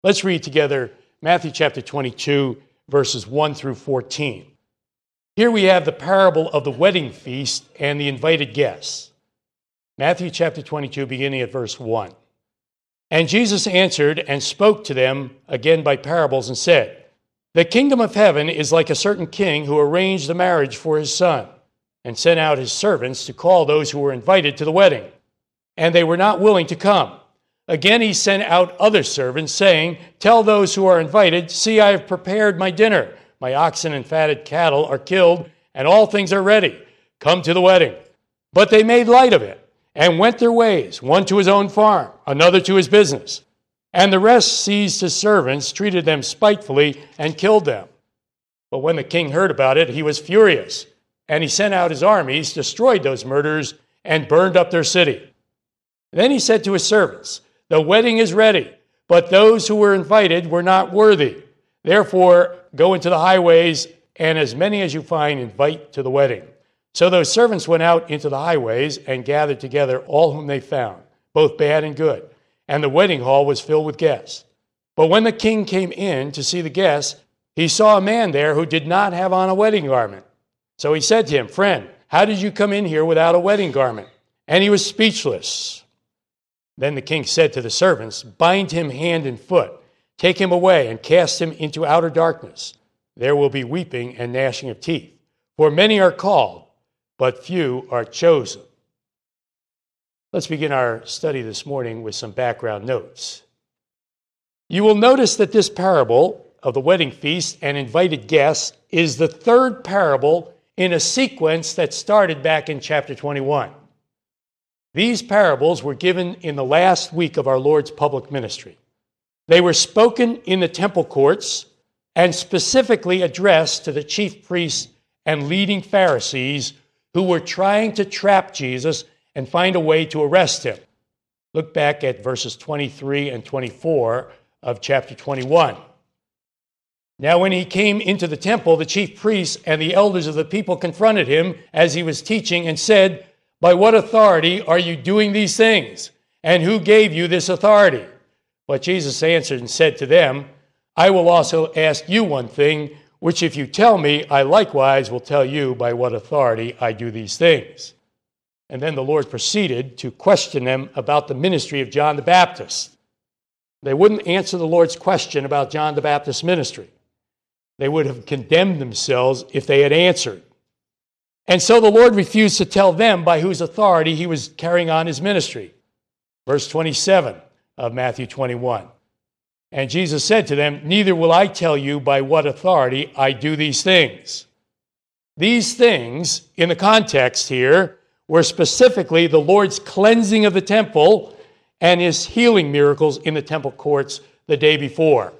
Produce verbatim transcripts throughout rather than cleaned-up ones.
Let's read together Matthew chapter twenty-two, verses one through fourteen. Here we have the parable of the wedding feast and the invited guests. Matthew chapter twenty-two, beginning at verse one. And Jesus answered and spoke to them again by parables and said, The kingdom of heaven is like a certain king who arranged a marriage for his son and sent out his servants to call those who were invited to the wedding. And they were not willing to come. Again he sent out other servants, saying, Tell those who are invited, See, I have prepared my dinner. My oxen and fatted cattle are killed, and all things are ready. Come to the wedding. But they made light of it and went their ways, one to his own farm, another to his business. And the rest seized his servants, treated them spitefully, and killed them. But when the king heard about it, he was furious, and he sent out his armies, destroyed those murderers, and burned up their city. Then he said to his servants, The wedding is ready, but those who were invited were not worthy. Therefore, go into the highways, and as many as you find, invite to the wedding. So those servants went out into the highways and gathered together all whom they found, both bad and good. And the wedding hall was filled with guests. But when the king came in to see the guests, he saw a man there who did not have on a wedding garment. So he said to him, Friend, how did you come in here without a wedding garment? And he was speechless. Then the king said to the servants, Bind him hand and foot, take him away and cast him into outer darkness. There will be weeping and gnashing of teeth. For many are called, but few are chosen. Let's begin our study this morning with some background notes. You will notice that this parable of the wedding feast and invited guests is the third parable in a sequence that started back in chapter twenty-one. These parables were given in the last week of our Lord's public ministry. They were spoken in the temple courts and specifically addressed to the chief priests and leading Pharisees who were trying to trap Jesus and find a way to arrest him. Look back at verses twenty-three and twenty-four of chapter twenty-one. Now when he came into the temple, the chief priests and the elders of the people confronted him as he was teaching and said, By what authority are you doing these things? And who gave you this authority? But Jesus answered and said to them, I will also ask you one thing, which if you tell me, I likewise will tell you by what authority I do these things. And then the Lord proceeded to question them about the ministry of John the Baptist. They wouldn't answer the Lord's question about John the Baptist's ministry. They would have condemned themselves if they had answered. And so the Lord refused to tell them by whose authority he was carrying on his ministry. Verse twenty-seven of Matthew twenty-one. And Jesus said to them, Neither will I tell you by what authority I do these things. These things, in the context here, were specifically the Lord's cleansing of the temple and his healing miracles in the temple courts the day before.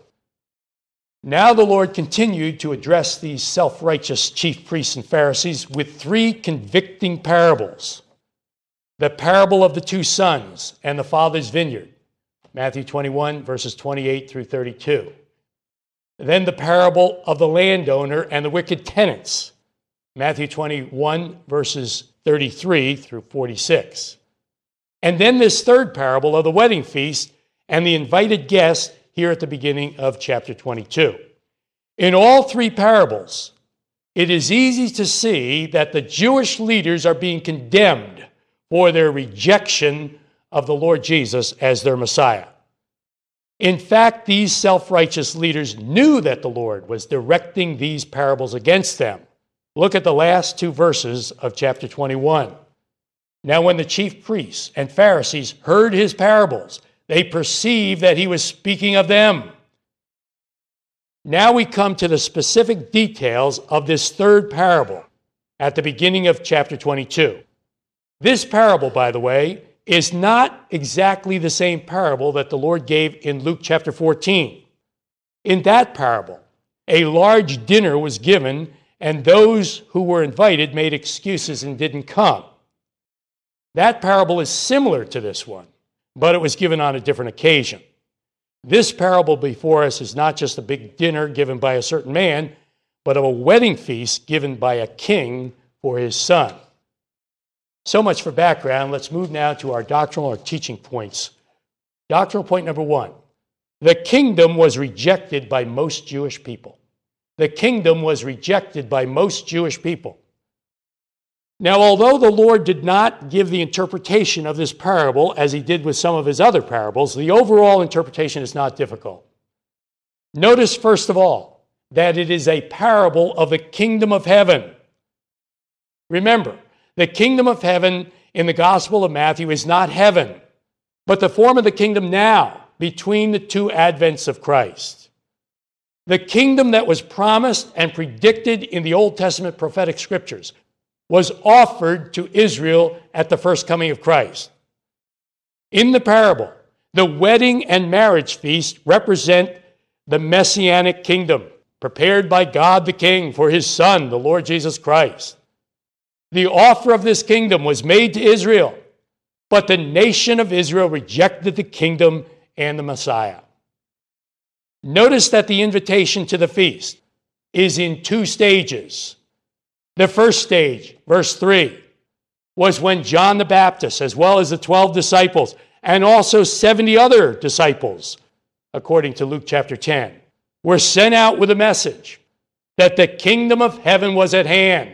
Now the Lord continued to address these self-righteous chief priests and Pharisees with three convicting parables. The parable of the two sons and the father's vineyard, Matthew twenty-one, verses twenty-eight through thirty-two. Then the parable of the landowner and the wicked tenants, Matthew twenty-one, verses thirty-three through forty-six. And then this third parable of the wedding feast and the invited guests here at the beginning of chapter twenty-two. In all three parables, it is easy to see that the Jewish leaders are being condemned for their rejection of the Lord Jesus as their Messiah. In fact, these self-righteous leaders knew that the Lord was directing these parables against them. Look at the last two verses of chapter twenty-one. Now when the chief priests and Pharisees heard his parables, they perceived that he was speaking of them. Now we come to the specific details of this third parable at the beginning of chapter twenty-two. This parable, by the way, is not exactly the same parable that the Lord gave in Luke chapter fourteen. In that parable, a large dinner was given, and those who were invited made excuses and didn't come. That parable is similar to this one, but it was given on a different occasion. This parable before us is not just a big dinner given by a certain man, but of a wedding feast given by a king for his son. So much for background. Let's move now to our doctrinal or teaching points. Doctrinal point number one. the kingdom was rejected by most Jewish people. The kingdom was rejected by most Jewish people. Now, although the Lord did not give the interpretation of this parable as he did with some of his other parables, the overall interpretation is not difficult. Notice, first of all, that it is a parable of the kingdom of heaven. Remember, the kingdom of heaven in the Gospel of Matthew is not heaven, but the form of the kingdom now between the two advents of Christ. The kingdom that was promised and predicted in the Old Testament prophetic scriptures was offered to Israel at the first coming of Christ. In the parable, the wedding and marriage feast represent the messianic kingdom prepared by God the King for his Son, the Lord Jesus Christ. The offer of this kingdom was made to Israel, but the nation of Israel rejected the kingdom and the Messiah. Notice that the invitation to the feast is in two stages. The first stage, verse three, was when John the Baptist, as well as the twelve disciples, and also seventy other disciples, according to Luke chapter ten, were sent out with a message that the kingdom of heaven was at hand.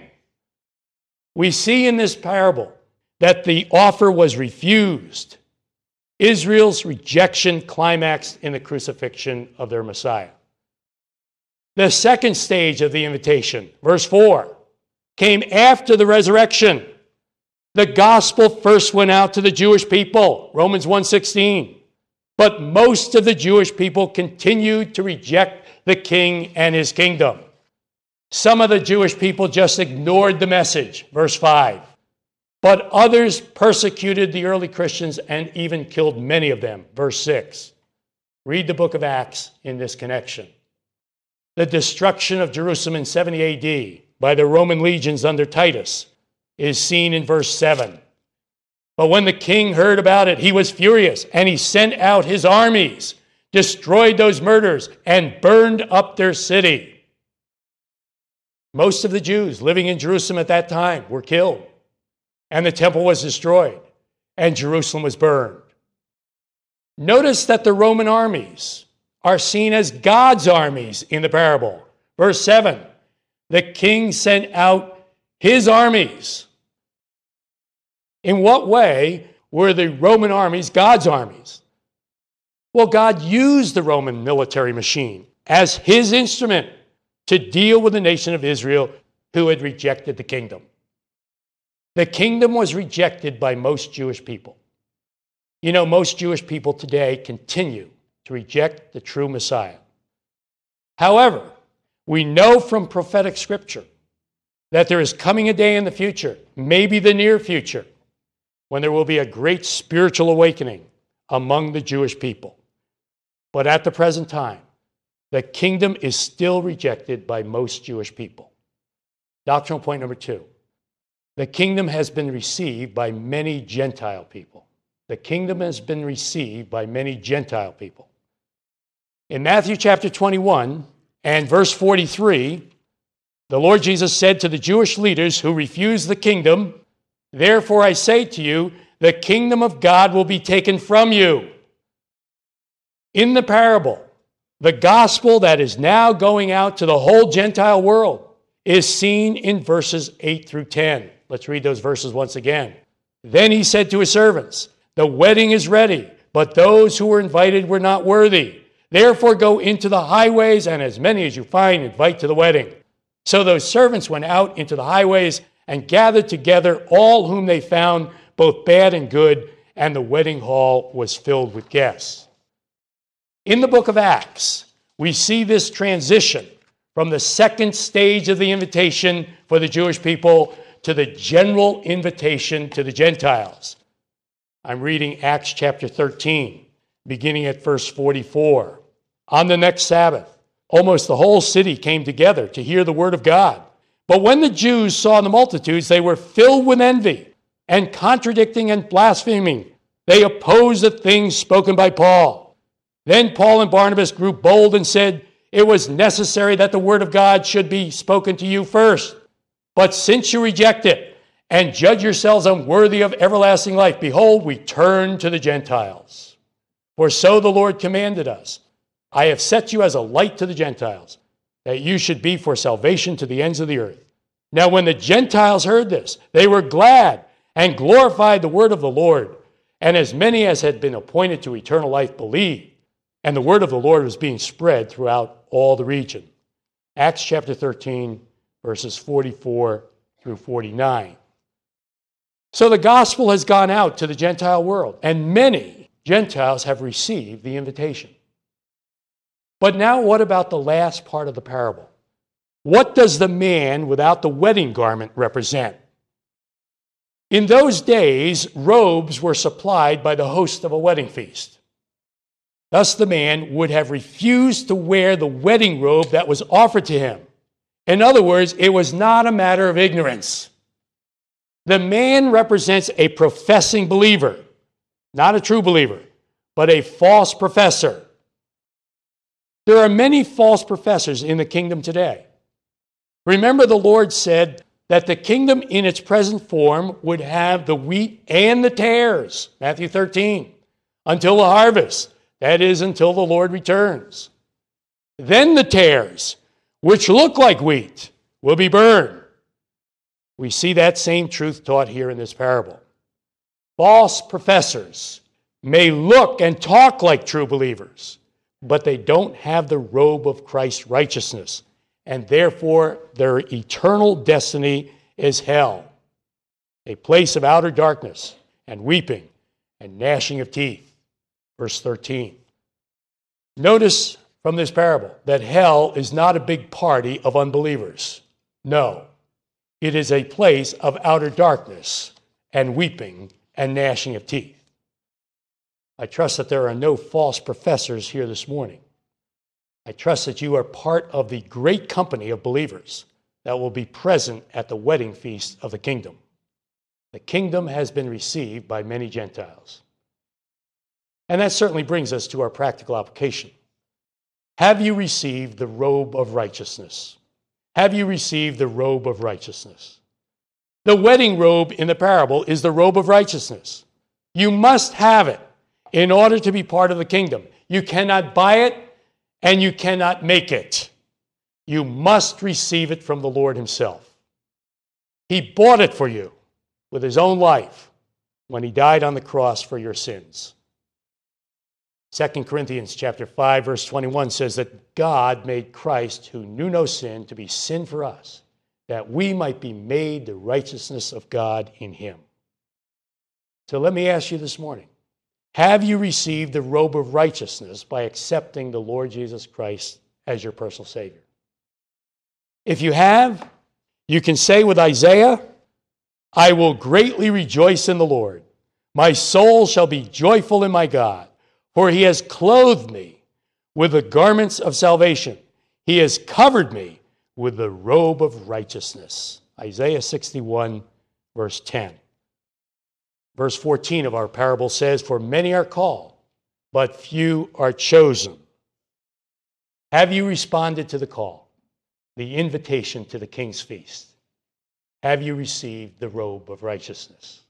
We see in this parable that the offer was refused. Israel's rejection climaxed in the crucifixion of their Messiah. The second stage of the invitation, verse four, came after the resurrection. The gospel first went out to the Jewish people, Romans one sixteen. But most of the Jewish people continued to reject the king and his kingdom. Some of the Jewish people just ignored the message, verse five. But others persecuted the early Christians and even killed many of them, verse six. Read the book of Acts in this connection. The destruction of Jerusalem in seventy A D by the Roman legions under Titus is seen in verse seven. But when the king heard about it, he was furious, and he sent out his armies, destroyed those murderers, and burned up their city. Most of the Jews living in Jerusalem at that time were killed, and the temple was destroyed, and Jerusalem was burned. Notice that the Roman armies are seen as God's armies in the parable. Verse seven, the king sent out his armies. In what way were the Roman armies God's armies? Well, God used the Roman military machine as his instrument to deal with the nation of Israel who had rejected the kingdom. The kingdom was rejected by most Jewish people. You know, most Jewish people today continue to reject the true Messiah. However, we know from prophetic scripture that there is coming a day in the future, maybe the near future, when there will be a great spiritual awakening among the Jewish people. But at the present time, the kingdom is still rejected by most Jewish people. Doctrinal point number two. The kingdom has been received by many Gentile people. The kingdom has been received by many Gentile people. In Matthew chapter twenty-one and verse forty-three, the Lord Jesus said to the Jewish leaders who refused the kingdom, "Therefore I say to you, the kingdom of God will be taken from you." In the parable, the gospel that is now going out to the whole Gentile world is seen in verses eight through ten. Let's read those verses once again. Then he said to his servants, "The wedding is ready, but those who were invited were not worthy. Therefore go into the highways, and as many as you find, invite to the wedding." So those servants went out into the highways and gathered together all whom they found, both bad and good, and the wedding hall was filled with guests. In the book of Acts, we see this transition from the second stage of the invitation for the Jewish people to the general invitation to the Gentiles. I'm reading Acts chapter thirteen, beginning at verse forty-four. On the next Sabbath, almost the whole city came together to hear the word of God. But when the Jews saw the multitudes, they were filled with envy, and contradicting and blaspheming, they opposed the things spoken by Paul. Then Paul and Barnabas grew bold and said, "It was necessary that the word of God should be spoken to you first. But since you reject it and judge yourselves unworthy of everlasting life, behold, we turn to the Gentiles. For so the Lord commanded us, I have set you as a light to the Gentiles, that you should be for salvation to the ends of the earth. Now when the Gentiles heard this, they were glad and glorified the word of the Lord. And as many as had been appointed to eternal life believed. And the word of the Lord was being spread throughout all the region. Acts chapter thirteen, verses forty-four through forty-nine. So the gospel has gone out to the Gentile world, and many Gentiles have received the invitation. But now what about the last part of the parable? What does the man without the wedding garment represent? In those days, robes were supplied by the host of a wedding feast. Thus the man would have refused to wear the wedding robe that was offered to him. In other words, it was not a matter of ignorance. The man represents a professing believer, not a true believer, but a false professor. There are many false professors in the kingdom today. Remember, the Lord said that the kingdom in its present form would have the wheat and the tares, Matthew thirteen, until the harvest, that is, until the Lord returns. Then the tares, which look like wheat, will be burned. We see that same truth taught here in this parable. False professors may look and talk like true believers, but they don't have the robe of Christ's righteousness, and therefore their eternal destiny is hell, a place of outer darkness and weeping and gnashing of teeth. Verse thirteen. Notice from this parable that hell is not a big party of unbelievers. No, it is a place of outer darkness and weeping and gnashing of teeth. I trust that there are no false professors here this morning. I trust that you are part of the great company of believers that will be present at the wedding feast of the kingdom. The kingdom has been received by many Gentiles. And that certainly brings us to our practical application. Have you received the robe of righteousness? Have you received the robe of righteousness? The wedding robe in the parable is the robe of righteousness. You must have it in order to be part of the kingdom. You cannot buy it and you cannot make it. You must receive it from the Lord himself. He bought it for you with his own life when he died on the cross for your sins. Second Corinthians chapter five, verse twenty-one says that God made Christ, who knew no sin, to be sin for us, that we might be made the righteousness of God in him. So let me ask you this morning, have you received the robe of righteousness by accepting the Lord Jesus Christ as your personal Savior? If you have, you can say with Isaiah, I will greatly rejoice in the Lord. My soul shall be joyful in my God. For he has clothed me with the garments of salvation. He has covered me with the robe of righteousness. Isaiah sixty-one, verse ten. Verse fourteen of our parable says, for many are called, but few are chosen. Have you responded to the call, the invitation to the King's feast? Have you received the robe of righteousness?